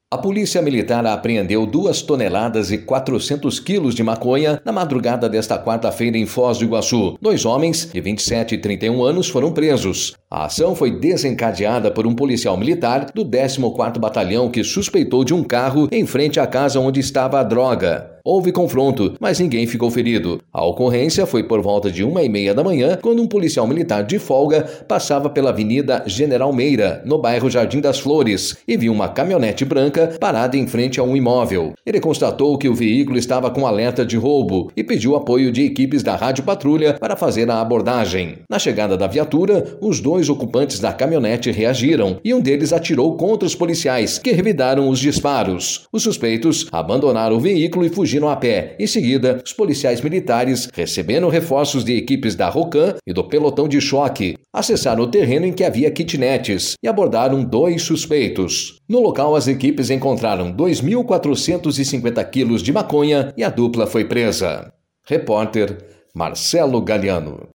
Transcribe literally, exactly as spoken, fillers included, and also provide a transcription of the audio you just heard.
A polícia militar apreendeu duas toneladas e quatrocentos quilos de maconha na madrugada desta quarta-feira em Foz do Iguaçu. Dois homens, de vinte e sete e trinta e um anos, foram presos. A ação foi desencadeada por um policial militar do décimo quarto Batalhão que suspeitou de um carro em frente à casa onde estava a droga. Houve confronto, mas ninguém ficou ferido. A ocorrência foi por volta de uma e meia da manhã, quando um policial militar de folga passava pela Avenida General Meira, no bairro Jardim das Flores, e viu uma caminhonete branca parada em frente a um imóvel. Ele constatou que o veículo estava com alerta de roubo e pediu apoio de equipes da Rádio Patrulha para fazer a abordagem. Na chegada da viatura, os dois ocupantes da caminhonete reagiram e um deles atirou contra os policiais, que revidaram os disparos. Os suspeitos abandonaram o veículo e fugiram a pé. Em seguida, os policiais militares, recebendo reforços de equipes da Rocan e do pelotão de choque, acessaram o terreno em que havia kitnets e abordaram dois suspeitos. No local, as equipes encontraram dois mil quatrocentos e cinquenta quilos de maconha e a dupla foi presa. Repórter Marcelo Galiano.